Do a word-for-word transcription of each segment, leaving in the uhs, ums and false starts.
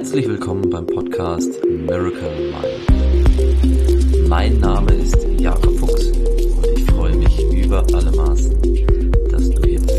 Herzlich willkommen beim Podcast Miracle Mind. Mein Name ist Jakob Fuchs und ich freue mich über alle Maßen, dass du hier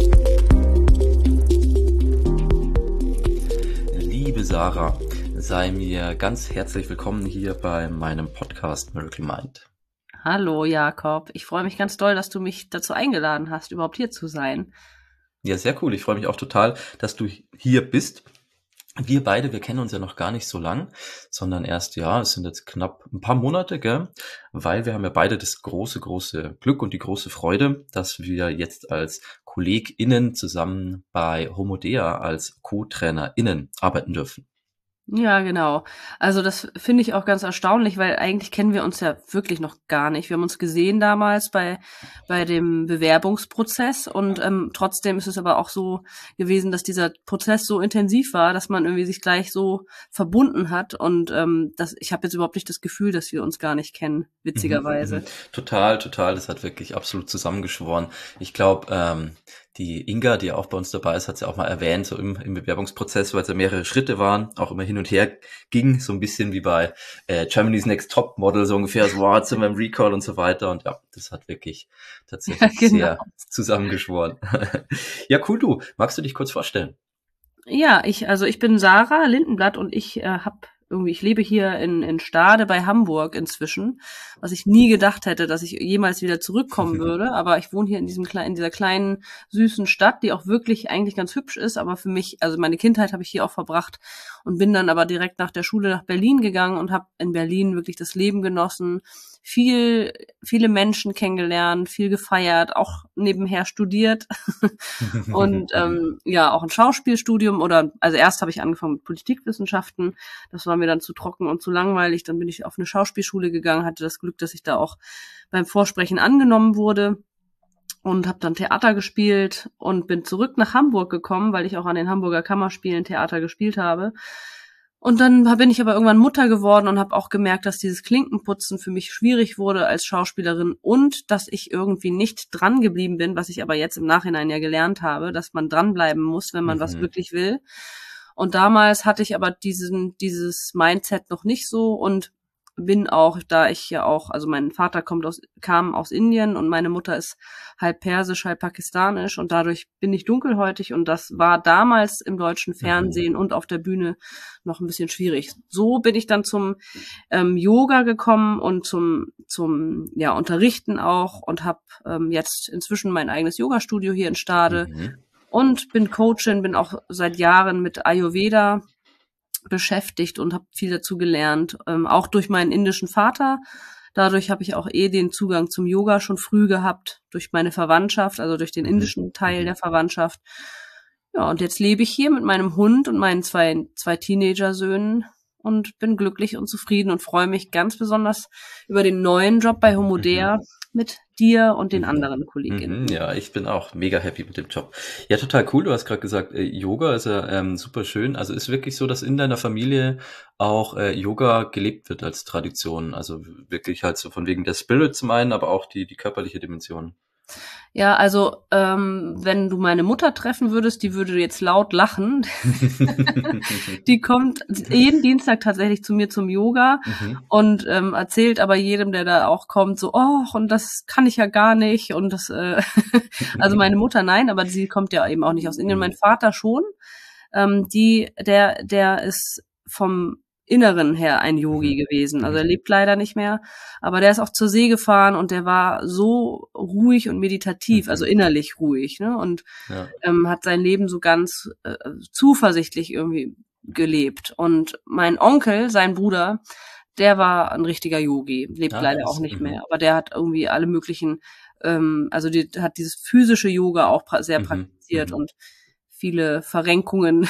bist. Liebe Sarah, sei mir ganz herzlich willkommen hier bei meinem Podcast Miracle Mind. Hallo Jakob, ich freue mich ganz doll, dass du mich dazu eingeladen hast, überhaupt hier zu sein. Ja, sehr cool. Ich freue mich auch total, dass du hier bist. Wir beide, wir kennen uns ja noch gar nicht so lang, sondern erst, ja, es sind jetzt knapp ein paar Monate, gell? Weil wir haben ja beide das große, große Glück und die große Freude, dass wir jetzt als KollegInnen zusammen bei Homodea als Co-TrainerInnen arbeiten dürfen. Ja, genau. Also das finde ich auch ganz erstaunlich, weil eigentlich kennen wir uns ja wirklich noch gar nicht. Wir haben uns gesehen damals bei bei dem Bewerbungsprozess und ähm, trotzdem ist es aber auch so gewesen, dass dieser Prozess so intensiv war, dass man irgendwie sich gleich so verbunden hat und ähm, das, ich habe jetzt überhaupt nicht das Gefühl, dass wir uns gar nicht kennen, witzigerweise. Mhm, mhm. Total, total. Das hat wirklich absolut zusammengeschworen. Ich glaube, ähm, die Inga, die auch bei uns dabei ist, hat es ja auch mal erwähnt, so im, im Bewerbungsprozess, weil es ja mehrere Schritte waren, auch immer hin und her ging, so ein bisschen wie bei äh, Germany's Next Top Model, so ungefähr, so wow, zu meinem Recall und so weiter. Und ja, das hat wirklich tatsächlich ja, genau. sehr zusammengeschworen. Ja, cool, du. Magst du dich kurz vorstellen? Ja, ich, also ich bin Sarah Lindenblatt und ich äh, habe irgendwie, ich lebe hier in, in Stade bei Hamburg inzwischen, was ich nie gedacht hätte, dass ich jemals wieder zurückkommen würde, aber ich wohne hier in diesem kleinen, in dieser kleinen, süßen Stadt, die auch wirklich eigentlich ganz hübsch ist, aber für mich, also meine Kindheit habe ich hier auch verbracht und bin dann aber direkt nach der Schule nach Berlin gegangen und habe in Berlin wirklich das Leben genossen, viel, viele Menschen kennengelernt, viel gefeiert, auch nebenher studiert und ähm, ja, auch ein Schauspielstudium oder, also erst habe ich angefangen mit Politikwissenschaften, das war mir dann zu trocken und zu langweilig, dann bin ich auf eine Schauspielschule gegangen, hatte das Glück, dass ich da auch beim Vorsprechen angenommen wurde und habe dann Theater gespielt und bin zurück nach Hamburg gekommen, weil ich auch an den Hamburger Kammerspielen Theater gespielt habe. Und dann bin ich aber irgendwann Mutter geworden und habe auch gemerkt, dass dieses Klinkenputzen für mich schwierig wurde als Schauspielerin und dass ich irgendwie nicht dran geblieben bin, was ich aber jetzt im Nachhinein ja gelernt habe, dass man dranbleiben muss, wenn man mhm. was wirklich will. Und damals hatte ich aber diesen dieses Mindset noch nicht so und bin auch, da ich ja auch, also mein Vater kommt aus, kam aus Indien und meine Mutter ist halb persisch, halb pakistanisch und dadurch bin ich dunkelhäutig und das war damals im deutschen Fernsehen mhm. und auf der Bühne noch ein bisschen schwierig. So bin ich dann zum ähm, Yoga gekommen und zum zum ja Unterrichten auch und habe ähm, jetzt inzwischen mein eigenes Yoga-Studio hier in Stade mhm. und bin Coachin, bin auch seit Jahren mit Ayurveda beschäftigt und habe viel dazu gelernt, ähm, auch durch meinen indischen Vater. Dadurch habe ich auch eh den Zugang zum Yoga schon früh gehabt, durch meine Verwandtschaft, also durch den indischen Teil der Verwandtschaft. Ja, und jetzt lebe ich hier mit meinem Hund und meinen zwei, zwei Teenager-Söhnen und bin glücklich und zufrieden und freue mich ganz besonders über den neuen Job bei Homodea mhm. mit dir und den anderen Kolleginnen. Ja, ich bin auch mega happy mit dem Job. Ja, total cool. Du hast gerade gesagt, äh, Yoga ist ja ähm, super schön. Also ist wirklich so, dass in deiner Familie auch äh, Yoga gelebt wird als Tradition. Also wirklich halt so von wegen der Spirit zum einen, aber auch die die körperliche Dimension. Ja, also ähm, wenn du meine Mutter treffen würdest, die würde jetzt laut lachen. Die kommt jeden Dienstag tatsächlich zu mir zum Yoga mhm. und ähm, erzählt aber jedem, der da auch kommt, so, oh, und das kann ich ja gar nicht. Und das, äh, also meine Mutter nein, aber sie kommt ja eben auch nicht aus Indien. Mein Vater schon. Ähm, die, der, der ist vom Inneren her ein Yogi gewesen. Also er lebt leider nicht mehr, aber der ist auch zur See gefahren und der war so ruhig und meditativ, also innerlich ruhig, ne? Und ja. ähm, hat sein Leben so ganz äh, zuversichtlich irgendwie gelebt. Und mein Onkel, sein Bruder, der war ein richtiger Yogi, lebt ja, leider auch nicht mehr, aber der hat irgendwie alle möglichen, ähm, also die hat dieses physische Yoga auch pra- sehr praktiziert mhm. und viele Verrenkungen.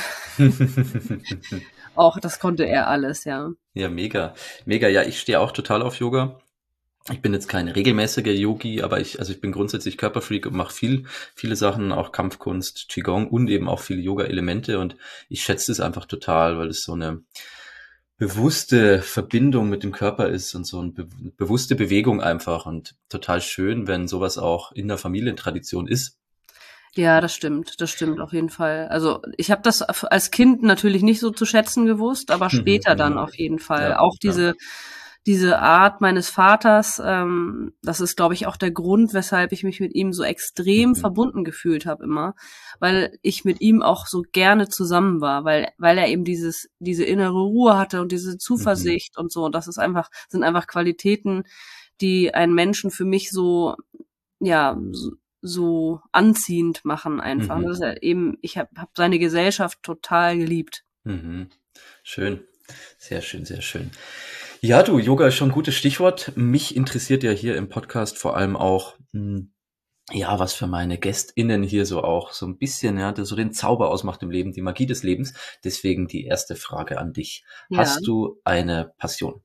Auch, das konnte er alles, ja. Ja, mega. Mega, ja, ich stehe auch total auf Yoga. Ich bin jetzt kein regelmäßiger Yogi, aber ich, also ich bin grundsätzlich Körperfreak und mache viel, viele Sachen, auch Kampfkunst, Qigong und eben auch viele Yoga-Elemente und ich schätze es einfach total, weil es so eine bewusste Verbindung mit dem Körper ist und so eine be- bewusste Bewegung einfach und total schön, wenn sowas auch in der Familientradition ist. Ja, das stimmt, das stimmt auf jeden Fall. Also ich habe das f- als Kind natürlich nicht so zu schätzen gewusst, aber Mhm, später dann mhm. auf jeden Fall. Ja, Auch ja. diese diese Art meines Vaters, ähm, das ist, glaube ich, auch der Grund, weshalb ich mich mit ihm so extrem Mhm, verbunden gefühlt habe immer, weil ich mit ihm auch so gerne zusammen war, weil weil er eben dieses diese innere Ruhe hatte und diese mhm, Zuversicht und so. Und das ist einfach sind einfach Qualitäten, die einen Menschen für mich so ja, so, so anziehend machen einfach. mhm, Das ist ja eben, ich habe hab hab seine Gesellschaft total geliebt. mhm. Schön. Sehr schön, sehr schön. Ja, du, Yoga ist schon ein gutes Stichwort. Mich interessiert ja hier im Podcast vor allem auch, hm, ja, was für meine GästInnen hier so auch so ein bisschen, ja, das so den Zauber ausmacht im Leben, die Magie des Lebens. Deswegen die erste Frage an dich. Ja, Hast du eine Passion?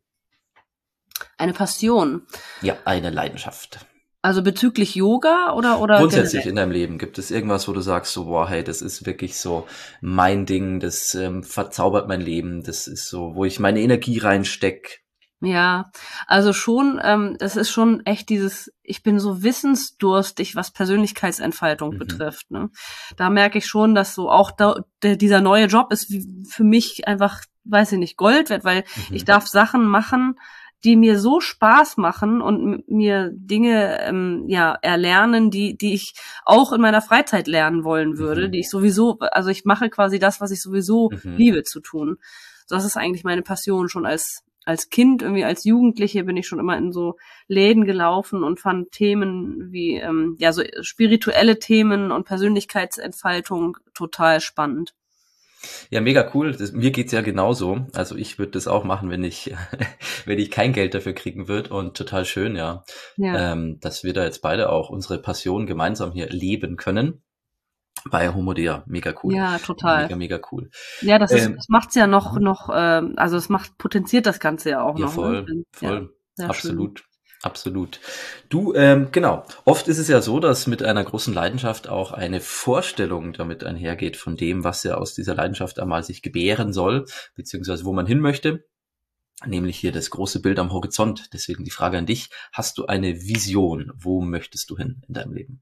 eine Passion. Ja, eine Leidenschaft. Also bezüglich Yoga oder oder Grundsätzlich generell? in deinem Leben, gibt es irgendwas, wo du sagst so: „Boah, hey, das ist wirklich so mein Ding, das, ähm, verzaubert mein Leben, das ist so, wo ich meine Energie reinstecke?“ Ja, also schon, ähm, es ist schon echt dieses, ich bin so wissensdurstig, was Persönlichkeitsentfaltung Mhm, betrifft, ne? Da merke ich schon, dass so auch da, der, dieser neue Job ist wie, für mich einfach, weiß ich nicht, Gold wert, weil ich mhm, darf Sachen machen, die mir so Spaß machen und m- mir Dinge ähm, ja erlernen, die die ich auch in meiner Freizeit lernen wollen würde, mhm, die ich sowieso, also ich mache quasi das, was ich sowieso mhm. liebe zu tun. Das ist eigentlich meine Passion schon als als Kind, irgendwie als Jugendliche bin ich schon immer in so Läden gelaufen und fand Themen wie, ähm, ja, so spirituelle Themen und Persönlichkeitsentfaltung total spannend. Ja, mega cool. Das, mir geht's ja genauso. Also ich würde das auch machen, wenn ich, wenn ich kein Geld dafür kriegen würde. Und total schön, ja, Ja, ähm, dass wir da jetzt beide auch unsere Passion gemeinsam hier leben können. Bei Homo Dea. Mega cool. ja, total. Mega, mega cool. Ja, das ist, Ähm, das macht's ja noch, mhm. noch, ähm, also es macht, potenziert das Ganze ja auch Ja, noch, ne? voll, Ja, voll. sehr schön. Absolut. Absolut. Du, ähm, genau. Oft ist es ja so, dass mit einer großen Leidenschaft auch eine Vorstellung damit einhergeht von dem, was ja aus dieser Leidenschaft einmal sich gebären soll, beziehungsweise wo man hin möchte, nämlich hier das große Bild am Horizont. Deswegen die Frage an dich. Hast du eine Vision? Wo möchtest du hin in deinem Leben?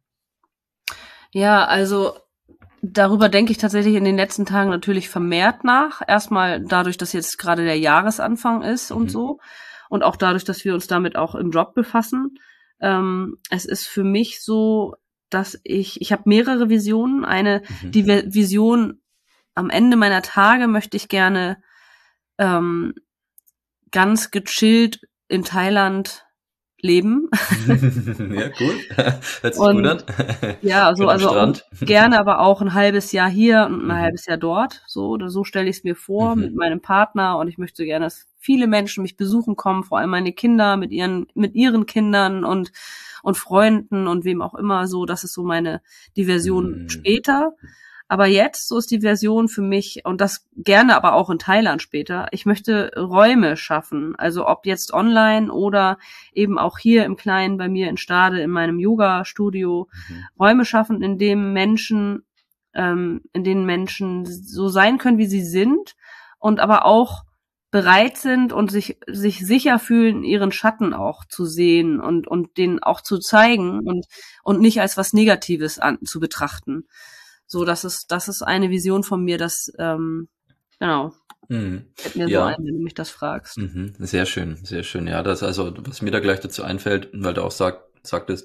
Ja, also darüber denke ich tatsächlich in den letzten Tagen natürlich vermehrt nach. Erstmal dadurch, dass jetzt gerade der Jahresanfang ist und Mhm. so. Und auch dadurch, dass wir uns damit auch im Job befassen. Ähm, es ist für mich so, dass ich, ich habe mehrere Visionen. Eine, Mhm. die Vi- Vision am Ende meiner Tage möchte ich gerne ähm, ganz gechillt in Thailand leben. Ja, cool. Hört sich gut an. Und ja, so, Schön am also und Strand. gerne aber auch ein halbes Jahr hier und ein Mhm. halbes Jahr dort. So oder so stelle ich es mir vor mit Mhm. meinem Partner und ich möchte gerne, dass viele Menschen mich besuchen kommen, vor allem meine Kinder mit ihren mit ihren Kindern und und Freunden und wem auch immer so. Das ist so meine die Version Mhm. später. Aber jetzt, so ist die Version für mich, und das gerne aber auch in Thailand später, ich möchte Räume schaffen. Also ob jetzt online oder eben auch hier im Kleinen bei mir in Stade in meinem Yoga-Studio, Mhm. Räume schaffen, in denen Menschen, ähm, in denen Menschen so sein können, wie sie sind und aber auch bereit sind und sich sich sicher fühlen, ihren Schatten auch zu sehen und und den auch zu zeigen und und nicht als was Negatives an, zu betrachten. So, das ist das ist eine Vision von mir, das ähm, genau Mhm. fällt mir so ein, Ja, wenn du mich das fragst. mhm. Sehr schön, sehr schön. Ja, das also, was mir da gleich dazu einfällt, weil du auch sag, sagtest,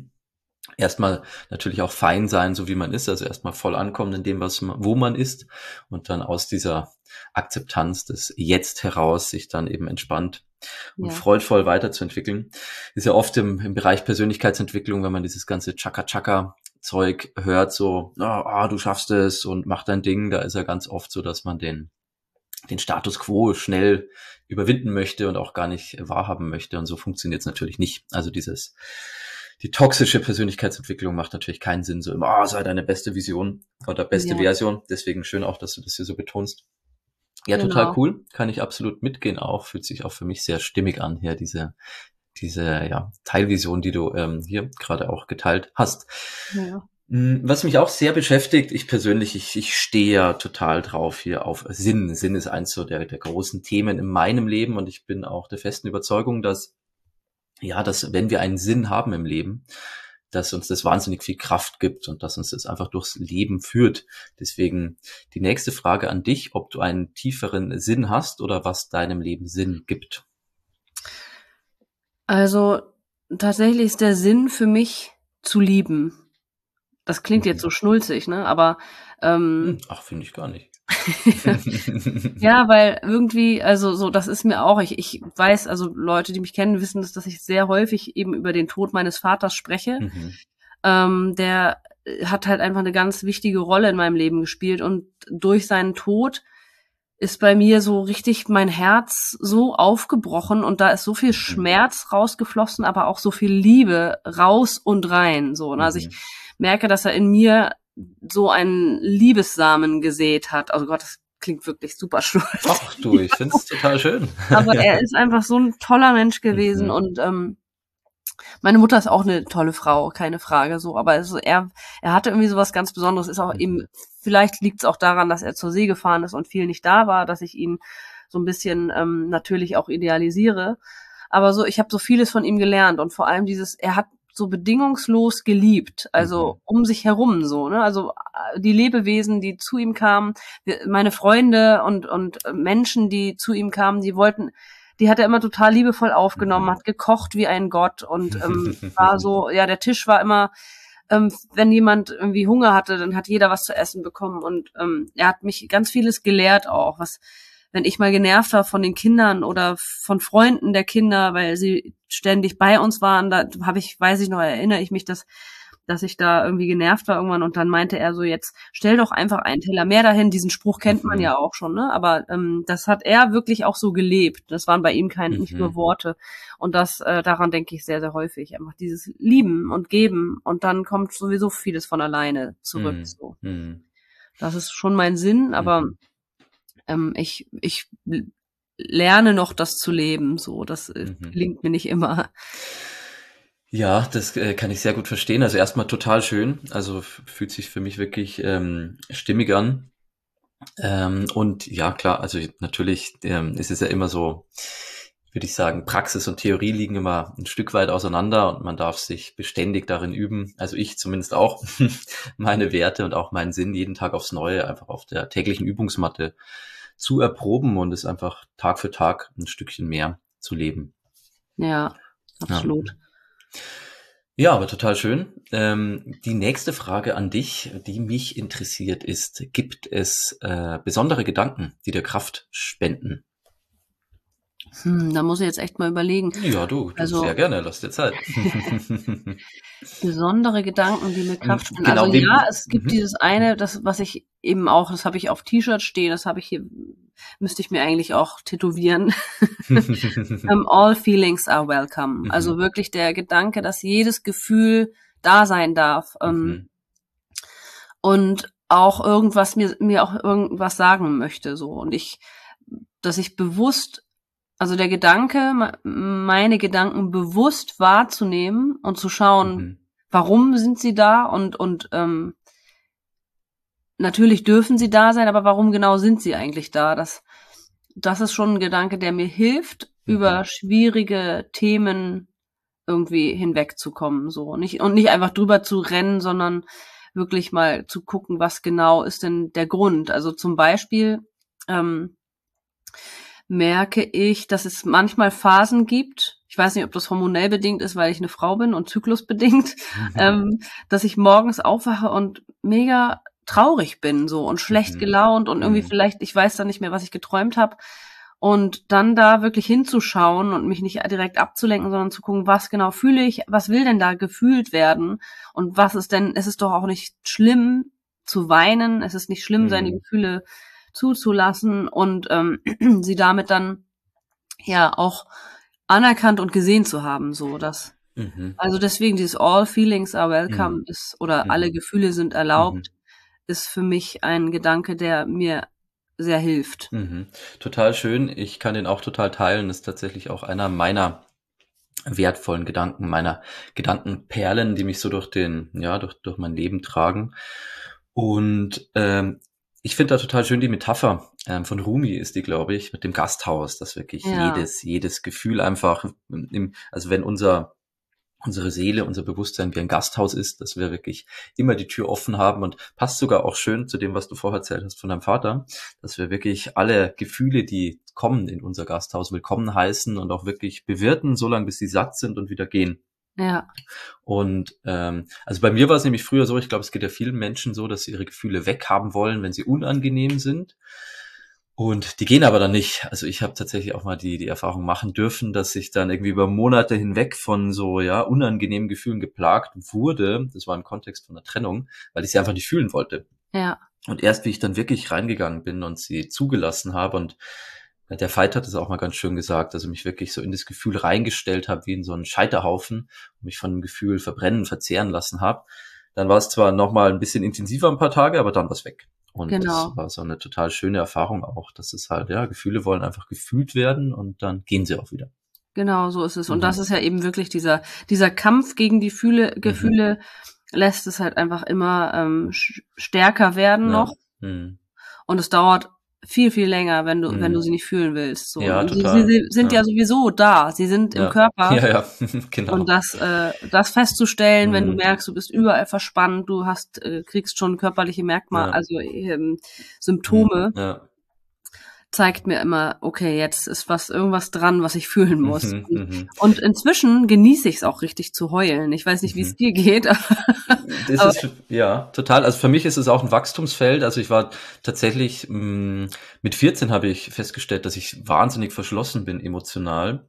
erstmal natürlich auch fein sein, so wie man ist, also erstmal voll ankommen in dem, was man, wo man ist und dann aus dieser Akzeptanz des Jetzt heraus sich dann eben entspannt und Ja, freudvoll weiterzuentwickeln. Ist ja oft im, im Bereich Persönlichkeitsentwicklung, wenn man dieses ganze Chaka-Chaka-Zeug hört, so, ah, ah, du schaffst es und mach dein Ding, da ist ja ganz oft so, dass man den den Status quo schnell überwinden möchte und auch gar nicht wahrhaben möchte. Und so funktioniert es natürlich nicht. Also dieses, die toxische Persönlichkeitsentwicklung macht natürlich keinen Sinn, so immer, ah, sei deine beste Vision oder beste ja, Version. Deswegen schön auch, dass du das hier so betonst. Ja, total genau. cool. Kann ich absolut mitgehen auch. Fühlt sich auch für mich sehr stimmig an hier, diese, diese, ja, Teilvision, die du ähm, hier gerade auch geteilt hast. Ja. Mm, Was mich auch sehr beschäftigt, ich persönlich, ich, ich stehe ja total drauf hier auf Sinn. Sinn ist eins so der, der großen Themen in meinem Leben und ich bin auch der festen Überzeugung, dass, ja, dass wenn wir einen Sinn haben im Leben, dass uns das wahnsinnig viel Kraft gibt und dass uns das einfach durchs Leben führt. Deswegen die nächste Frage an dich, ob du einen tieferen Sinn hast oder was deinem Leben Sinn gibt. Also tatsächlich ist der Sinn für mich zu lieben. Das klingt jetzt so schnulzig, ne? Aber ähm, Ach, finde ich gar nicht. ja, weil irgendwie, also so, das ist mir auch, ich, ich weiß, also Leute, die mich kennen, wissen, dass, dass ich sehr häufig eben über den Tod meines Vaters spreche. Mhm. Ähm, der hat halt einfach eine ganz wichtige Rolle in meinem Leben gespielt und durch seinen Tod ist bei mir so richtig mein Herz so aufgebrochen und da ist so viel Schmerz rausgeflossen, aber auch so viel Liebe raus und rein, so. Und also ich merke, dass er in mir so einen Liebessamen gesät hat. Also Gott, das klingt wirklich super stolz. Ach du, ich find's total schön. Aber er ist einfach so ein toller Mensch gewesen Mhm. und ähm, meine Mutter ist auch eine tolle Frau, keine Frage, so. Aber also er, er hatte irgendwie sowas ganz Besonderes. Ist auch eben, vielleicht liegt es auch daran, dass er zur See gefahren ist und viel nicht da war, dass ich ihn so ein bisschen ähm, natürlich auch idealisiere. Aber so, ich habe so vieles von ihm gelernt und vor allem dieses, er hat so bedingungslos geliebt, also Mhm. um sich herum so, ne? Also äh, die Lebewesen, die zu ihm kamen, wir- meine Freunde und und äh, Menschen, die zu ihm kamen, die wollten, die hat er immer total liebevoll aufgenommen, Mhm. hat gekocht wie ein Gott und ähm, war so, ja, der Tisch war immer, ähm, wenn jemand irgendwie Hunger hatte, dann hat jeder was zu essen bekommen und ähm, er hat mich ganz vieles gelehrt auch, was, wenn ich mal genervt war von den Kindern oder von Freunden der Kinder, weil sie ständig bei uns waren, da habe ich, weiß ich noch, erinnere ich mich, dass dass ich da irgendwie genervt war irgendwann und dann meinte er so, jetzt stell doch einfach einen Teller mehr dahin. Diesen Spruch kennt man ja auch schon, ne? Aber ähm, das hat er wirklich auch so gelebt. Das waren bei ihm kein, nicht nur Mhm. Worte. Und das, äh, daran denke ich sehr, sehr häufig. Einfach dieses Lieben und Geben und dann kommt sowieso vieles von alleine zurück. Mhm. So. Mhm. Das ist schon mein Sinn, aber Mhm. ähm, ich, ich lerne noch das zu leben. So, das äh, Mhm. gelingt mir nicht immer. Ja, das äh, kann ich sehr gut verstehen. Also erstmal total schön. Also f- fühlt sich für mich wirklich ähm, stimmig an. Ähm, und ja, klar, also natürlich ähm, ist es ja immer so, würde ich sagen, Praxis und Theorie liegen immer ein Stück weit auseinander und man darf sich beständig darin üben. Also ich zumindest auch, meine Werte und auch meinen Sinn jeden Tag aufs Neue einfach auf der täglichen Übungsmatte zu erproben und es einfach Tag für Tag ein Stückchen mehr zu leben. Ja, Ja. absolut. Ja, aber total schön. Ähm, die nächste Frage an dich, die mich interessiert, ist, gibt es äh, besondere Gedanken, die dir Kraft spenden? Hm, da muss ich jetzt echt mal überlegen. Ja, du, du sehr Also gerne, lass dir Zeit. besondere Gedanken, die mir Kraft spenden. Also Genau, ja, wem, es gibt mhm. dieses eine, das, was ich eben auch, das habe ich auf T-Shirt stehen, das habe ich hier, müsste ich mir eigentlich auch tätowieren. um, all feelings are welcome. Also Mhm. wirklich der Gedanke, dass jedes Gefühl da sein darf. Ähm, Mhm. und auch irgendwas mir, mir auch irgendwas sagen möchte, so. Und ich, dass ich bewusst, also der Gedanke, meine Gedanken bewusst wahrzunehmen und zu schauen, Mhm. warum sind sie da und, und, ähm, natürlich dürfen sie da sein, aber warum genau sind sie eigentlich da? Das, das ist schon ein Gedanke, der mir hilft, über Mhm. schwierige Themen irgendwie hinwegzukommen, so. Nicht, und nicht einfach drüber zu rennen, sondern wirklich mal zu gucken, was genau ist denn der Grund. Also zum Beispiel, ähm, merke ich, dass es manchmal Phasen gibt, ich weiß nicht, ob das hormonell bedingt ist, weil ich eine Frau bin und zyklusbedingt, ähm, dass ich morgens aufwache und mega traurig bin so und schlecht Mhm. gelaunt und irgendwie Mhm. vielleicht, ich weiß dann nicht mehr, was ich geträumt habe. Und dann da wirklich hinzuschauen und mich nicht direkt abzulenken, sondern zu gucken, was genau fühle ich, was will denn da gefühlt werden und was ist denn, es ist doch auch nicht schlimm zu weinen, es ist nicht schlimm, seine Mhm. Gefühle zuzulassen und ähm, sie damit dann ja auch anerkannt und gesehen zu haben, so dass Mhm. also deswegen dieses All Feelings are welcome Mhm. ist oder alle Mhm. Gefühle sind erlaubt, Mhm. ist für mich ein Gedanke, der mir sehr hilft. Mhm. Total schön. Ich kann den auch total teilen. Ist tatsächlich auch einer meiner wertvollen Gedanken, meiner Gedankenperlen, die mich so durch den, ja, durch, durch mein Leben tragen. Und ähm, ich finde da total schön die Metapher ähm, von Rumi ist die, glaube ich, mit dem Gasthaus, dass wirklich Ja, jedes, jedes Gefühl einfach, im, also wenn unser unsere Seele, unser Bewusstsein wie ein Gasthaus ist, dass wir wirklich immer die Tür offen haben und passt sogar auch schön zu dem, was du vorher erzählt hast von deinem Vater, dass wir wirklich alle Gefühle, die kommen in unser Gasthaus, willkommen heißen und auch wirklich bewirten, solange bis sie satt sind und wieder gehen. Ja. Und ähm, also bei mir war es nämlich früher so, ich glaube, es geht ja vielen Menschen so, dass sie ihre Gefühle weghaben wollen, wenn sie unangenehm sind. Und die gehen aber dann nicht. Also ich habe tatsächlich auch mal die die Erfahrung machen dürfen, dass ich dann irgendwie über Monate hinweg von so ja unangenehmen Gefühlen geplagt wurde. Das war im Kontext von einer Trennung, weil ich sie einfach nicht fühlen wollte. Ja. Und erst wie ich dann wirklich reingegangen bin und sie zugelassen habe, und der Veit hat es auch mal ganz schön gesagt, also mich wirklich so in das Gefühl reingestellt habe, wie in so einen Scheiterhaufen, und mich von dem Gefühl verbrennen, verzehren lassen habe, dann war es zwar nochmal ein bisschen intensiver ein paar Tage, aber dann war es weg. Und Genau. das war so eine total schöne Erfahrung auch, dass es halt, ja, Gefühle wollen einfach gefühlt werden und dann gehen sie auch wieder. Genau, so ist es. Und Mhm. das ist ja eben wirklich dieser, dieser Kampf gegen die Fühle, Mhm. Gefühle, lässt es halt einfach immer ähm, sch- stärker werden Ja. noch. Mhm. Und es dauert viel, viel länger, wenn du, Mhm. wenn du sie nicht fühlen willst. So. Ja, Und sie, total. sie sind Ja. ja sowieso da. Sie sind im Ja. Körper. Ja, ja, genau. Und das, äh, das festzustellen, wenn du Mhm. merkst, du bist überall verspannt, du hast, äh, kriegst schon körperliche Merkmale, Ja. also ähm, Symptome, Ja. zeigt mir immer, okay, jetzt ist was irgendwas dran, was ich fühlen muss. Mhm. Und, Mhm. und inzwischen genieße ich es auch richtig zu heulen. Ich weiß nicht, wie es Mhm. dir geht, aber, Das aber ist, ja, total. Also für mich ist es auch ein Wachstumsfeld. Also ich war tatsächlich, mh, mit vierzehn habe ich festgestellt, dass ich wahnsinnig verschlossen bin emotional.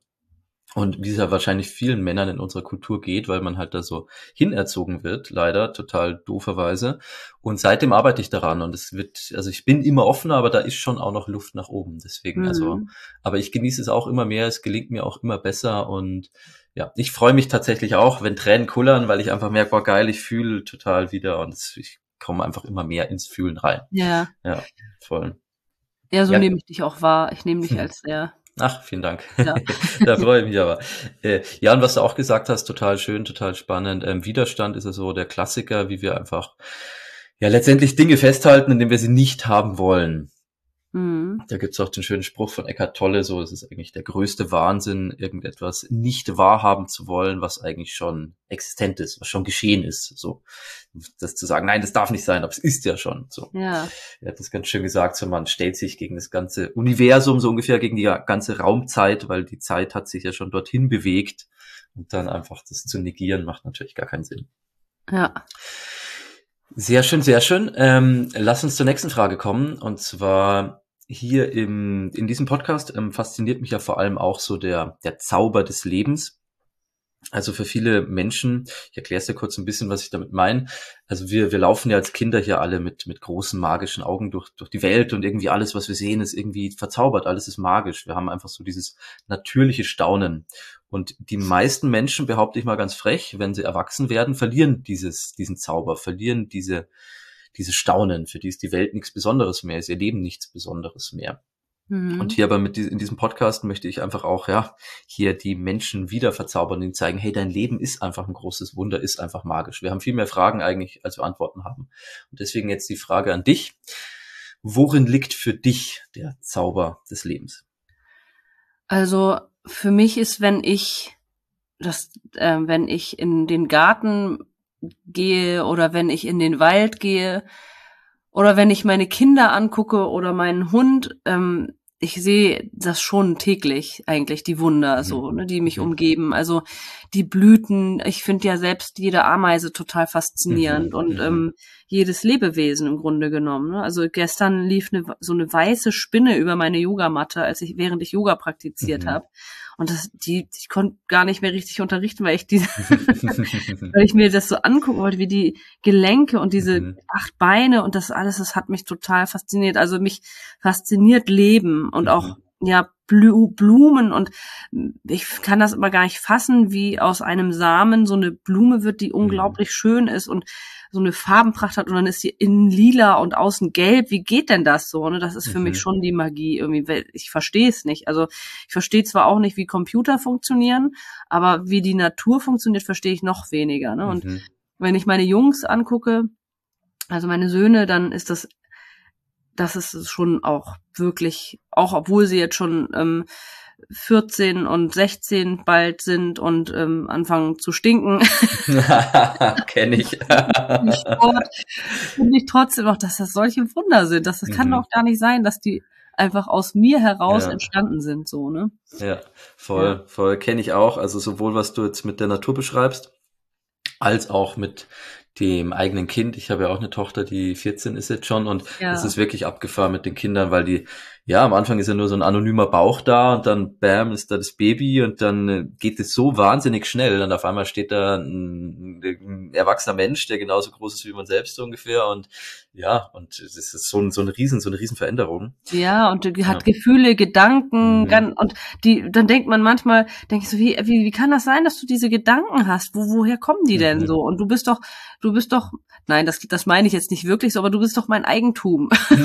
Und wie es ja wahrscheinlich vielen Männern in unserer Kultur geht, weil man halt da so hinerzogen wird, leider, total dooferweise. Und seitdem arbeite ich daran, und es wird, also ich bin immer offener, aber da ist schon auch noch Luft nach oben. Deswegen, also, hm, aber ich genieße es auch immer mehr, es gelingt mir auch immer besser, und ja, ich freue mich tatsächlich auch, wenn Tränen kullern, weil ich einfach merke, boah, geil, ich fühle total wieder, und es, ich komme einfach immer mehr ins Fühlen rein. ja, Ja, voll. ja, so Ja. nehme ich dich auch wahr. Ich nehme dich als sehr, Ach, vielen Dank. ja, Da freue ich mich aber. Äh, ja, und was du auch gesagt hast, total schön, total spannend. Ähm, Widerstand ist ja so der Klassiker, wie wir einfach ja letztendlich Dinge festhalten, indem wir sie nicht haben wollen. hm, Da gibt's auch den schönen Spruch von Eckhart Tolle, so, es ist eigentlich der größte Wahnsinn, irgendetwas nicht wahrhaben zu wollen, was eigentlich schon existent ist, was schon geschehen ist. So, das zu sagen, nein, das darf nicht sein, aber es ist ja schon so. ja, Er hat das ganz schön gesagt, so man stellt sich gegen das ganze Universum, so ungefähr gegen die ganze Raumzeit, weil die Zeit hat sich ja schon dorthin bewegt, und dann einfach das zu negieren, macht natürlich gar keinen Sinn. ja. Sehr schön, sehr schön. Ähm, lass uns zur nächsten Frage kommen, und zwar hier im, in diesem Podcast ähm, fasziniert mich ja vor allem auch so der, der Zauber des Lebens. Also für viele Menschen, ich erkläre es dir kurz ein bisschen, was ich damit meine. Also wir, wir laufen ja als Kinder hier alle mit, mit großen magischen Augen durch, durch die Welt, und irgendwie alles, was wir sehen, ist irgendwie verzaubert. Alles ist magisch. Wir haben einfach so dieses natürliche Staunen. Und die meisten Menschen, behaupte ich mal ganz frech, wenn sie erwachsen werden, verlieren dieses, diesen Zauber, verlieren diese, diese Staunen. Für die ist die Welt nichts Besonderes mehr, ist ihr Leben nichts Besonderes mehr. Mhm. Und hier aber mit in diesem Podcast möchte ich einfach auch, ja, hier die Menschen wieder verzaubern und ihnen zeigen, hey, dein Leben ist einfach ein großes Wunder, ist einfach magisch. Wir haben viel mehr Fragen eigentlich, als wir Antworten haben. Und deswegen jetzt die Frage an dich. Worin liegt für dich der Zauber des Lebens? Also für mich ist, wenn ich das, äh, wenn ich in den Garten gehe oder wenn ich in den Wald gehe oder wenn ich meine Kinder angucke oder meinen Hund, ähm, ich sehe das schon täglich eigentlich, die Wunder, Mhm. so, ne, die mich Mhm. umgeben. Also die Blüten, ich finde ja selbst jede Ameise total faszinierend Mhm. und Mhm. ähm, jedes Lebewesen im Grunde genommen. Ne? Also gestern lief eine, so eine weiße Spinne über meine Yogamatte, als ich während ich Yoga praktiziert Mhm. habe. Und das, die, ich konnte gar nicht mehr richtig unterrichten, weil ich diese, weil ich mir das so angucken wollte, wie die Gelenke und diese Mhm. acht Beine und das alles, das hat mich total fasziniert. Also mich fasziniert Leben und auch, Mhm. ja, Blu- Blumen, und ich kann das immer gar nicht fassen, wie aus einem Samen so eine Blume wird, die unglaublich schön ist und so eine Farbenpracht hat, und dann ist sie innen lila und außen gelb. Wie geht denn das so? Ne? Das ist für Mhm. mich schon die Magie irgendwie. weil Ich verstehe es nicht. Also ich verstehe zwar auch nicht, wie Computer funktionieren, aber wie die Natur funktioniert, verstehe ich noch weniger. Ne? Und Mhm. wenn ich meine Jungs angucke, also meine Söhne, dann ist das das ist schon auch wirklich, auch obwohl sie jetzt schon ähm, vierzehn und sechzehn bald sind und ähm, anfangen zu stinken. Kenn ich. Finde ich trotzdem noch, dass das solche Wunder sind. Das, das kann Mhm. doch gar nicht sein, dass die einfach aus mir heraus Ja. entstanden sind, so, ne? Ja, voll, Ja. voll. Kenne ich auch. Also sowohl, was du jetzt mit der Natur beschreibst, als auch mit dem eigenen Kind. Ich habe ja auch eine Tochter, die vierzehn ist jetzt schon, und Ja. es ist wirklich abgefahren mit den Kindern, weil die, ja, am Anfang ist ja nur so ein anonymer Bauch da und dann bam, ist da das Baby und dann äh, geht es so wahnsinnig schnell und auf einmal steht da ein, ein erwachsener Mensch, der genauso groß ist wie man selbst so ungefähr, und ja, und es ist so, ein, so eine riesen, so eine riesen Veränderung. Ja, und die hat Ja. Gefühle, Gedanken, Mhm. gan- und die, dann denkt man manchmal, denke ich so, wie, wie, wie kann das sein, dass du diese Gedanken hast? Wo, woher kommen die denn Mhm. so? Und du bist doch, du bist doch, nein, das, das meine ich jetzt nicht wirklich so, aber du bist doch mein Eigentum.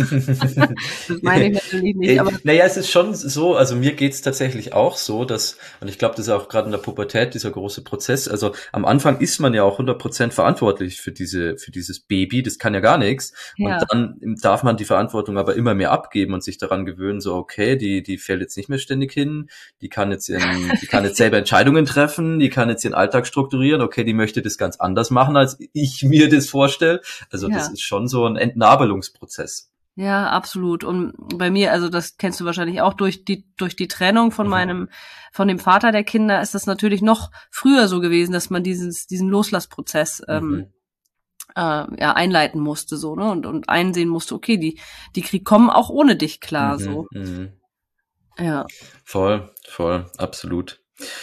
Das meine ich natürlich nicht, aber. Naja, es ist schon so, also mir geht's tatsächlich auch so, dass, und ich glaube, das ist auch gerade in der Pubertät dieser große Prozess, also am Anfang ist man ja auch hundert Prozent verantwortlich für diese, für dieses Baby, das kann ja gar nichts, Ja. und dann darf man die Verantwortung aber immer mehr abgeben und sich daran gewöhnen, so, okay, die, die fällt jetzt nicht mehr ständig hin, die kann jetzt ihren, die kann jetzt selber Entscheidungen treffen, die kann jetzt ihren Alltag strukturieren, okay, die möchte das ganz anders machen, als ich mir das vorstelle, also Ja. das ist schon so ein Entnabelungsprozess. Ja, absolut. Und bei mir, also das kennst du wahrscheinlich auch, durch die durch die Trennung von Mhm. meinem, von dem Vater der Kinder, ist das natürlich noch früher so gewesen, dass man dieses diesen Loslassprozess ähm, Mhm. äh, ja einleiten musste, so, ne, und und einsehen musste, okay, die die Krieg kommen auch ohne dich klar, Mhm. so. Mhm. Ja. Voll, voll, absolut.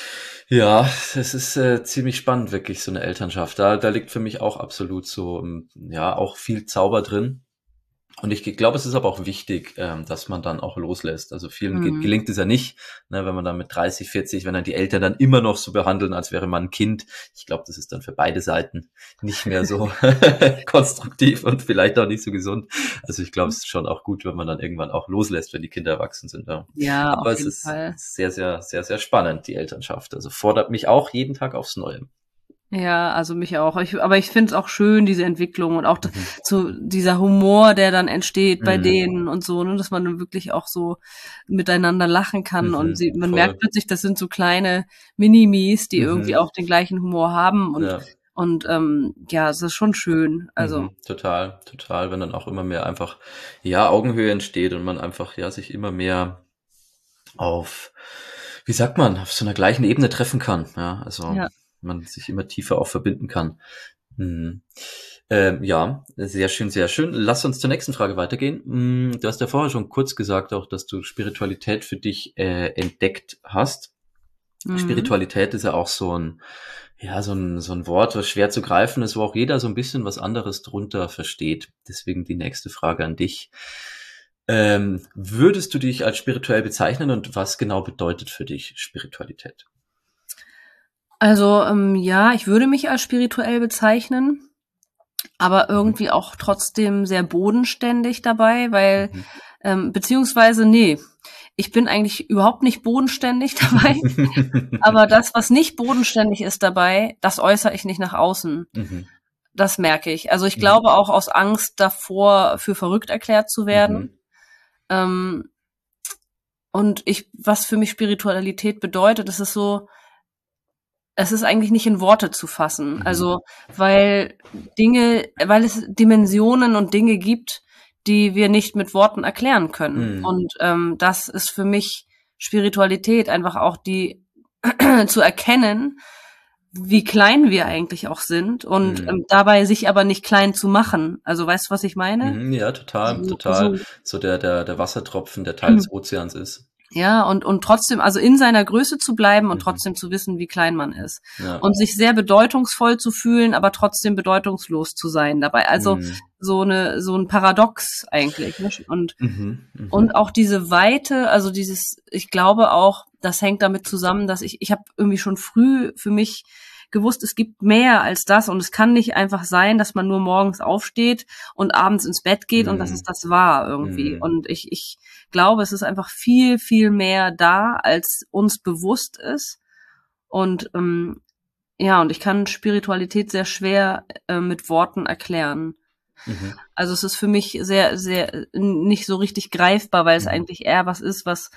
Ja, es ist äh, ziemlich spannend, wirklich, so eine Elternschaft. Da, da liegt für mich auch absolut so, ähm, ja, auch viel Zauber drin. Und ich glaube, es ist aber auch wichtig, ähm, dass man dann auch loslässt. Also vielen ge- Mhm. gelingt es ja nicht, ne, wenn man dann mit dreißig, vierzig, wenn dann die Eltern dann immer noch so behandeln, als wäre man ein Kind. Ich glaube, das ist dann für beide Seiten nicht mehr so konstruktiv und vielleicht auch nicht so gesund. Also ich glaube, es ist schon auch gut, wenn man dann irgendwann auch loslässt, wenn die Kinder erwachsen sind. Ja. Ja, Aber auf es jeden ist Fall. sehr, sehr, sehr, sehr spannend, die Elternschaft. Also fordert mich auch jeden Tag aufs Neue. Ja, also mich auch. Ich, aber ich finde es auch schön, diese Entwicklung und auch Mhm. so dieser Humor, der dann entsteht bei Mhm. denen und so, ne, dass man dann wirklich auch so miteinander lachen kann Mhm. und sie, man Voll. merkt plötzlich, das sind so kleine Minimis, die Mhm. irgendwie auch den gleichen Humor haben und Ja. und ähm, ja, es ist schon schön. Also Mhm, total, total, wenn dann auch immer mehr einfach, ja, Augenhöhe entsteht und man einfach, ja, sich immer mehr auf, wie sagt man, auf so einer gleichen Ebene treffen kann, ja, also ja. man sich immer tiefer auch verbinden kann. Mhm. Ähm, ja, sehr schön, sehr schön. Lass uns zur nächsten Frage weitergehen. Mm, Du hast ja vorher schon kurz gesagt auch, dass du Spiritualität für dich äh, entdeckt hast. Mhm. Spiritualität ist ja auch so ein, ja, so ein, so ein Wort, was schwer zu greifen ist, wo auch jeder so ein bisschen was anderes drunter versteht. Deswegen die nächste Frage an dich. Ähm, würdest du dich als spirituell bezeichnen und was genau bedeutet für dich Spiritualität? Also ähm, ja, ich würde mich als spirituell bezeichnen, aber irgendwie auch trotzdem sehr bodenständig dabei, weil Mhm. ähm, beziehungsweise nee, ich bin eigentlich überhaupt nicht bodenständig dabei, aber das, was nicht bodenständig ist dabei, das äußere ich nicht nach außen. Mhm. Das merke ich. Also ich Mhm. glaube auch aus Angst davor, für verrückt erklärt zu werden. Mhm. Ähm, und ich, was für mich Spiritualität bedeutet, das ist so, es ist eigentlich nicht in Worte zu fassen. Mhm. Also, weil Dinge, weil es Dimensionen und Dinge gibt, die wir nicht mit Worten erklären können. Mhm. Und ähm, das ist für mich Spiritualität, einfach auch die zu erkennen, wie klein wir eigentlich auch sind und Mhm. ähm, dabei sich aber nicht klein zu machen. Also weißt du, was ich meine? Mhm. Ja, total, So, total. so So der, der, der Wassertropfen, der Teil des Ozeans ist. Ja, und, und trotzdem, also in seiner Größe zu bleiben und Mhm. trotzdem zu wissen, wie klein man ist. Ja. Und sich sehr bedeutungsvoll zu fühlen, aber trotzdem bedeutungslos zu sein dabei. Also Mhm. so eine, so ein Paradox eigentlich. Ne? Und, Mhm. Mhm. und auch diese Weite, also dieses, ich glaube auch, das hängt damit zusammen, dass ich, ich habe irgendwie schon früh für mich gewusst, es gibt mehr als das und es kann nicht einfach sein, dass man nur morgens aufsteht und abends ins Bett geht und das Mhm. ist das wahr irgendwie. Mhm. Und ich, ich glaube, es ist einfach viel, viel mehr da, als uns bewusst ist. Und ähm, ja, und ich kann Spiritualität sehr schwer äh, mit Worten erklären. Mhm. Also es ist für mich sehr, sehr nicht so richtig greifbar, weil es Mhm. eigentlich eher was ist, was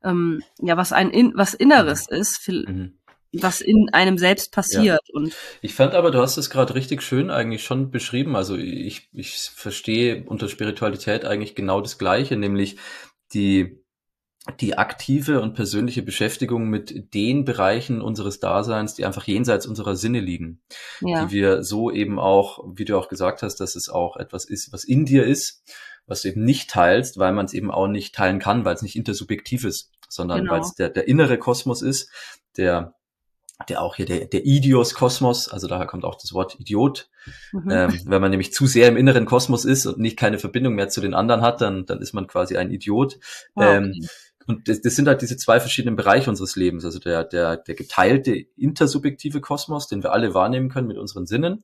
ähm, ja, was ein in, was Inneres Mhm. ist, viel, Mhm. was in einem selbst Ja. passiert. Und Ich fand aber, du hast es gerade richtig schön eigentlich schon beschrieben. Also ich, ich verstehe unter Spiritualität eigentlich genau das Gleiche, nämlich die, die aktive und persönliche Beschäftigung mit den Bereichen unseres Daseins, die einfach jenseits unserer Sinne liegen, die ja, wir so eben auch, wie du auch gesagt hast, dass es auch etwas ist, was in dir ist, was du eben nicht teilst, weil man es eben auch nicht teilen kann, weil es nicht intersubjektiv ist, sondern weil genau. es der, der innere Kosmos ist, der der auch hier der, der Idios-Kosmos, also daher kommt auch das Wort Idiot. Mhm. Ähm, wenn man nämlich zu sehr im inneren Kosmos ist und nicht keine Verbindung mehr zu den anderen hat, dann, dann ist man quasi ein Idiot. Ah, Ähm, okay. und das, das sind halt diese zwei verschiedenen Bereiche unseres Lebens. Also der, der, der geteilte intersubjektive Kosmos, den wir alle wahrnehmen können mit unseren Sinnen,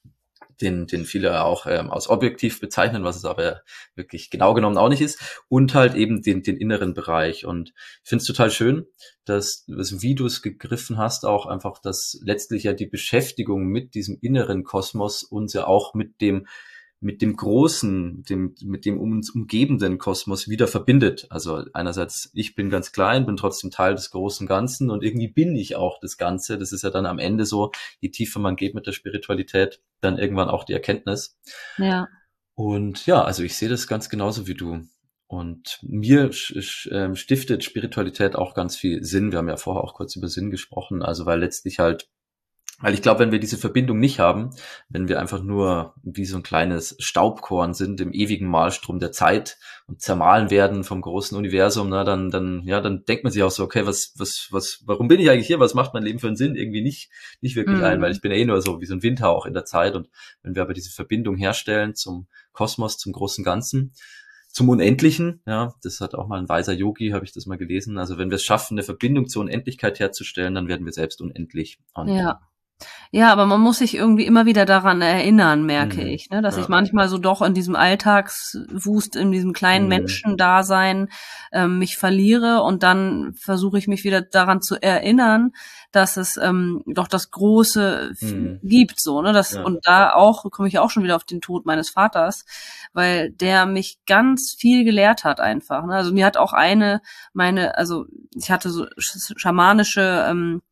den, den viele auch ähm, als objektiv bezeichnen, was es aber wirklich genau genommen auch nicht ist, und halt eben den, den inneren Bereich. Und ich finde es total schön, dass, also wie du es gegriffen hast, auch einfach, dass letztlich ja die Beschäftigung mit diesem inneren Kosmos uns ja auch mit dem mit dem großen, dem, mit dem uns umgebenden Kosmos wieder verbindet. Also einerseits, ich bin ganz klein, bin trotzdem Teil des großen Ganzen und irgendwie bin ich auch das Ganze. Das ist ja dann am Ende so, je tiefer man geht mit der Spiritualität, dann irgendwann auch die Erkenntnis. Ja, Und ja, also ich sehe das ganz genauso wie du. Und mir sch- sch- ähm, stiftet Spiritualität auch ganz viel Sinn. Wir haben ja vorher auch kurz über Sinn gesprochen. Also weil letztlich halt, weil ich glaube, wenn wir diese Verbindung nicht haben, wenn wir einfach nur wie so ein kleines Staubkorn sind im ewigen Malstrom der Zeit und zermahlen werden vom großen Universum, na, dann, dann, ja, dann denkt man sich auch so, okay, was, was, was, warum bin ich eigentlich hier? Was macht mein Leben für einen Sinn? Irgendwie nicht, nicht wirklich ein, weil mhm. ich bin ja eh nur so wie so ein Windhauch in der Zeit. Und wenn wir aber diese Verbindung herstellen zum Kosmos, zum großen Ganzen, zum Unendlichen, ja, das hat auch mal ein weiser Yogi, habe ich das mal gelesen. Also wenn wir es schaffen, eine Verbindung zur Unendlichkeit herzustellen, dann werden wir selbst unendlich. Und Ja. Ja, aber man muss sich irgendwie immer wieder daran erinnern, merke Mhm. ich, ne, dass ich Ja. manchmal so doch in diesem Alltagswust, in diesem kleinen Mhm. Menschendasein ähm, mich verliere und dann versuche ich mich wieder daran zu erinnern, dass es ähm, doch das Große f- Mhm. gibt, so, ne, das Ja. und da auch komme ich auch schon wieder auf den Tod meines Vaters, weil der mich ganz viel gelehrt hat einfach, ne, also mir hat auch eine meine, also ich hatte so sch- schamanische ähm,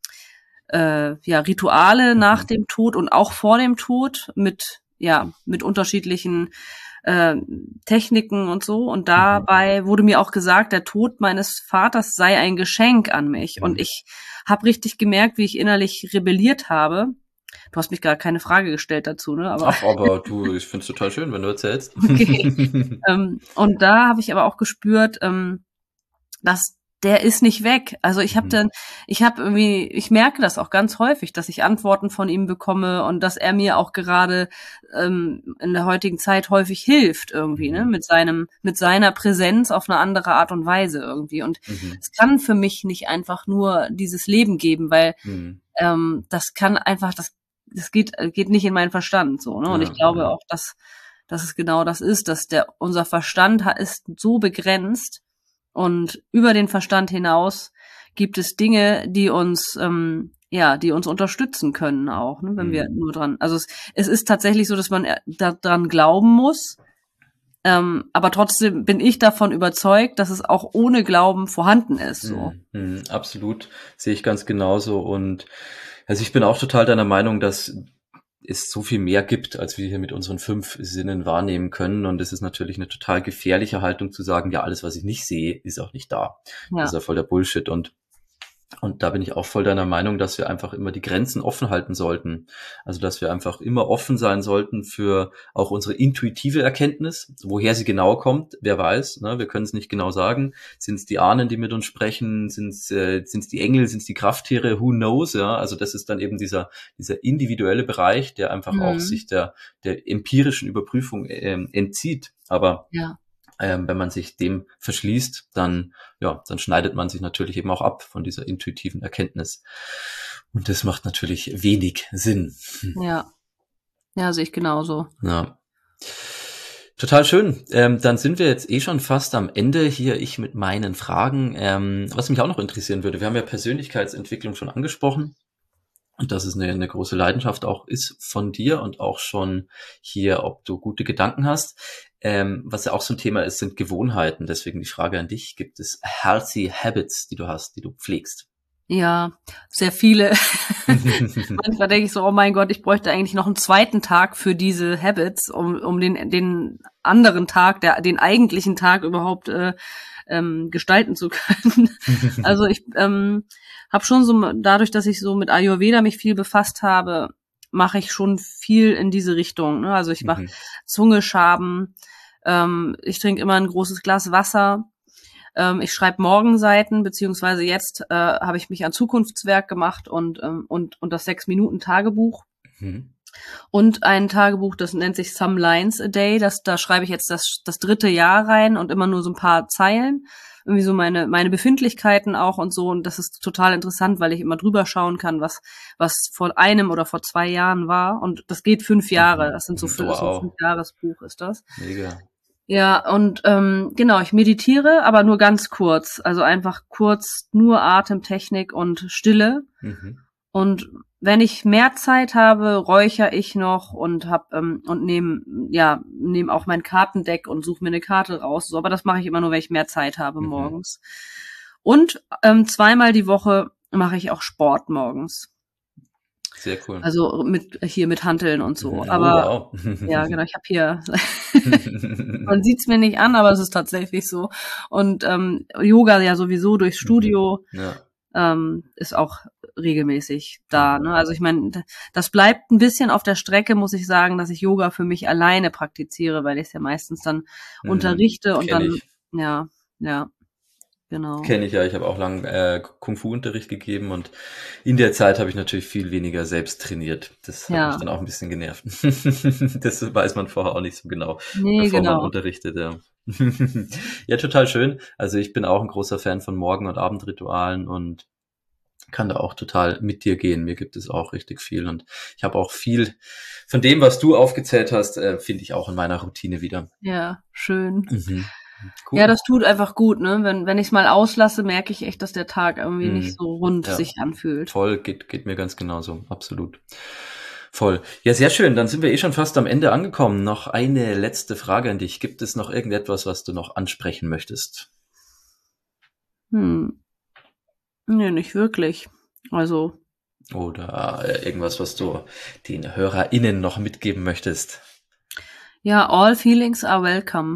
äh, ja, Rituale nach Mhm. dem Tod und auch vor dem Tod mit, ja, mit unterschiedlichen äh, Techniken und so. Und Mhm. dabei wurde mir auch gesagt, der Tod meines Vaters sei ein Geschenk an mich. Und Mhm. ich habe richtig gemerkt, wie ich innerlich rebelliert habe. Du hast mich gar keine Frage gestellt dazu, ne? Aber Ach, aber du, ich find's total schön, wenn du erzählst. okay. Ähm, und da habe ich aber auch gespürt, ähm, dass der ist nicht weg. Also ich habe Mhm. dann, ich habe irgendwie, ich merke das auch ganz häufig, dass ich Antworten von ihm bekomme und dass er mir auch gerade ähm, in der heutigen Zeit häufig hilft irgendwie, ne, Mhm. mit seinem, mit seiner Präsenz auf eine andere Art und Weise irgendwie. Und Mhm. es kann für mich nicht einfach nur dieses Leben geben, weil Mhm. ähm, das kann einfach, das, das geht, geht nicht in meinen Verstand so, ne? Und ich Ja, glaube ja. auch, dass, dass es genau das ist, dass der unser Verstand ha- ist so begrenzt und über den Verstand hinaus gibt es Dinge, die uns, ähm, ja, die uns unterstützen können auch, ne, wenn wir Mhm. nur dran. Also es, es ist tatsächlich so, dass man äh, daran glauben muss. Ähm, aber trotzdem bin ich davon überzeugt, dass es auch ohne Glauben vorhanden ist. So. Mhm. Mhm. Absolut, sehe ich ganz genauso. Und also ich bin auch total deiner Meinung, dass es so viel mehr gibt, als wir hier mit unseren fünf Sinnen wahrnehmen können. Und es ist natürlich eine total gefährliche Haltung zu sagen, ja, alles, was ich nicht sehe, ist auch nicht da. Das ist Ja, ja voll der Bullshit. Und Und da bin ich auch voll deiner Meinung, dass wir einfach immer die Grenzen offen halten sollten. Also, dass wir einfach immer offen sein sollten für auch unsere intuitive Erkenntnis. Woher sie genau kommt, wer weiß, ne? Wir können es nicht genau sagen. Sind es die Ahnen, die mit uns sprechen? Sind es äh, sind's die Engel? Sind es die Krafttiere? Who knows? Ja, also das ist dann eben dieser dieser individuelle Bereich, der einfach auch mhm. sich der der empirischen Überprüfung ähm, entzieht. Aber Ja, ähm, wenn man sich dem verschließt, dann, ja, dann schneidet man sich natürlich eben auch ab von dieser intuitiven Erkenntnis. Und das macht natürlich wenig Sinn. Hm. ja, ja, sehe ich genauso. Ja. Total schön. Ähm, dann sind wir jetzt eh schon fast am Ende hier, ich mit meinen Fragen. Ähm, was mich auch noch interessieren würde, wir haben ja Persönlichkeitsentwicklung schon angesprochen. und dass es eine, eine große Leidenschaft auch ist von dir und auch schon hier, ob du gute Gedanken hast. Ähm, was ja auch so ein Thema ist, sind Gewohnheiten. Deswegen die Frage an dich, gibt es healthy habits, die du hast, die du pflegst? Ja, sehr viele. Manchmal denke ich so, oh mein Gott, ich bräuchte eigentlich noch einen zweiten Tag für diese Habits, um, um den, den anderen Tag, der, den eigentlichen Tag überhaupt äh, ähm, gestalten zu können. Also ich ähm, habe schon so, dadurch, dass ich so mit Ayurveda mich viel befasst habe, mache ich schon viel in diese Richtung. Ne? Also ich mache Mhm. Zungeschaben, ähm, ich trinke immer ein großes Glas Wasser. Ich schreibe Morgenseiten, beziehungsweise jetzt äh, habe ich mich an Zukunftswerk gemacht und ähm, und und das Sechs-Minuten-Tagebuch. Mhm. Und ein Tagebuch, das nennt sich Some Lines a Day. Das, da schreibe ich jetzt das, das dritte Jahr rein und immer nur so ein paar Zeilen. Irgendwie so meine meine Befindlichkeiten auch und so. Und das ist total interessant, weil ich immer drüber schauen kann, was was vor einem oder vor zwei Jahren war. Und das geht fünf Jahre. Das sind so, Wow. so ein Fünf-Jahres-Buch ist das. Mega. Ja, und ähm, genau, ich meditiere, aber nur ganz kurz. Also einfach kurz nur Atemtechnik und Stille. Mhm. Und wenn ich mehr Zeit habe, räuchere ich noch und hab ähm, und nehme ja nehme auch mein Kartendeck und suche mir eine Karte raus. So, aber das mache ich immer nur, wenn ich mehr Zeit habe Mhm. morgens. Und ähm, zweimal die Woche mache ich auch Sport morgens. Sehr cool. Also mit hier mit Hanteln und so. Oh, Aber wow. ja, genau, ich habe hier man sieht's mir nicht an, aber es ist tatsächlich so. Und ähm, Yoga ja sowieso durchs Studio Ja. ähm, ist auch regelmäßig da. Ne? Also ich meine, das bleibt ein bisschen auf der Strecke, muss ich sagen, dass ich Yoga für mich alleine praktiziere, weil ich es ja meistens dann Mhm. unterrichte und Kenn dann, ich. ja, ja, genau. Kenne ich ja, ich habe auch lang äh, Kung-Fu-Unterricht gegeben und in der Zeit habe ich natürlich viel weniger selbst trainiert. Das hat Ja. mich dann auch ein bisschen genervt. Das weiß man vorher auch nicht so genau, Nee, bevor man genau. unterrichtet. Ja. Ja, total schön. Also ich bin auch ein großer Fan von Morgen- und Abendritualen und kann da auch total mit dir gehen. Mir gibt es auch richtig viel und ich habe auch viel von dem, was du aufgezählt hast, äh, finde ich auch in meiner Routine wieder. Ja, schön. Mhm. Cool. Ja, das tut einfach gut, ne? Wenn, wenn ich es mal auslasse, merke ich echt, dass der Tag irgendwie Mhm. nicht so rund Ja. sich anfühlt. Voll, geht, geht mir ganz genauso, absolut. Voll. Ja, sehr schön. Dann sind wir eh schon fast am Ende angekommen. Noch eine letzte Frage an dich. Gibt es noch irgendetwas, was du noch ansprechen möchtest? Hm. Nee, nicht wirklich. Also, Oder äh, irgendwas, was du den HörerInnen noch mitgeben möchtest? ja, all feelings are welcome.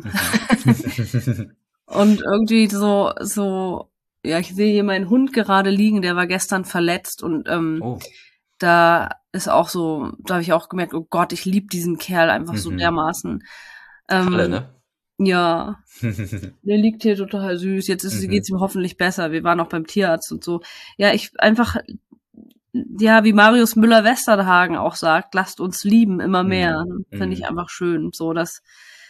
Mhm. Und irgendwie so, so, ja, ich sehe hier meinen Hund gerade liegen, der war gestern verletzt und ähm, Oh. da ist auch so, da habe ich auch gemerkt, oh Gott, ich liebe diesen Kerl einfach so Mhm. dermaßen. Ähm, Kalle, ne? Ja, der liegt hier total süß. Jetzt ist, Mhm. geht's ihm hoffentlich besser. Wir waren auch beim Tierarzt und so. Ja, ich einfach, ja, wie Marius Müller-Westernhagen auch sagt, lasst uns lieben, immer mehr. Mhm. Finde ich Mhm. einfach schön, so dass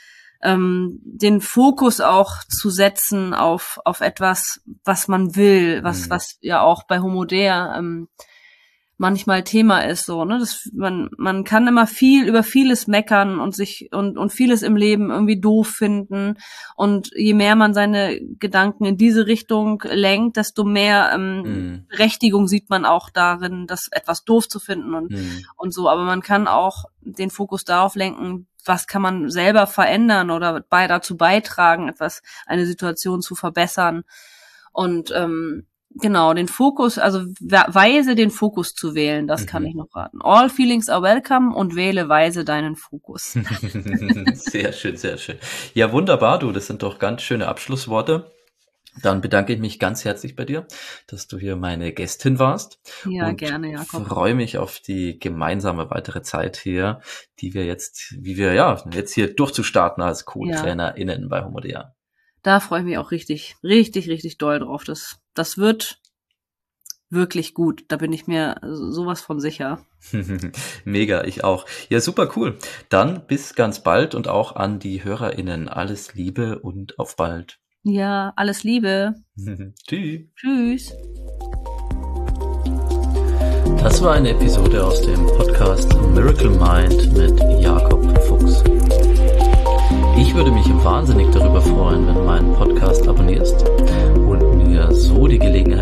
ähm, den Fokus auch zu setzen auf auf etwas, was man will, was Mhm. was ja auch bei Homo Dea ähm, manchmal Thema ist, so, ne, das, man, man kann immer viel über vieles meckern und sich, und, und vieles im Leben irgendwie doof finden. Und je mehr man seine Gedanken in diese Richtung lenkt, desto mehr, ähm, Mhm. Berechtigung sieht man auch darin, das etwas doof zu finden und, Mhm. und so. Aber man kann auch den Fokus darauf lenken, was kann man selber verändern oder bei, dazu beitragen, etwas, eine Situation zu verbessern. Und, ähm, genau, den Fokus, also weise den Fokus zu wählen, das Mhm. kann ich noch raten. All feelings are welcome und wähle weise deinen Fokus. Sehr schön, sehr schön. Ja, wunderbar, du, das sind doch ganz schöne Abschlussworte. Dann bedanke ich mich ganz herzlich bei dir, dass du hier meine Gästin warst. Ja, und gerne, Jakob. freue mich auf die gemeinsame weitere Zeit hier, die wir jetzt, wie wir ja, jetzt hier durchzustarten als Co-TrainerInnen bei Homo Dea. Da freue ich mich auch richtig, richtig, richtig doll drauf. Das, das wird wirklich gut. Da bin ich mir sowas von sicher. Mega, ich auch. Ja, super cool. Dann bis ganz bald und auch an die HörerInnen alles Liebe und auf bald. Ja, alles Liebe. Tschüss. Tschüss. Das war eine Episode aus dem Podcast Miracle Mind mit Jakob Fuchs. Ich würde mich wahnsinnig darüber freuen, wenn du meinen Podcast abonnierst und mir so die Gelegenheit